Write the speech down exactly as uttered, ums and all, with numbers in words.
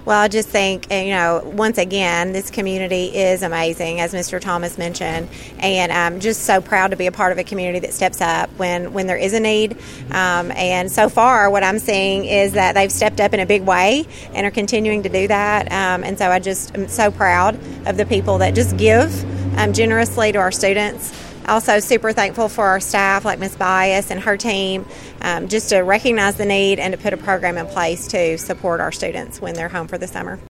Well, I just think, you know, once again, this community is amazing, as Mister Thomas mentioned, and I'm just so proud to be a part of a community that steps up when, when there is a need. Um, and so far, what I'm seeing is that they've stepped up in a big way and are continuing to do that. Um, and so I just am so proud of the people that just give um, generously to our students. Also super thankful for our staff like Miz Bias and her team, um, just to recognize the need and to put a program in place to support our students when they're home for the summer.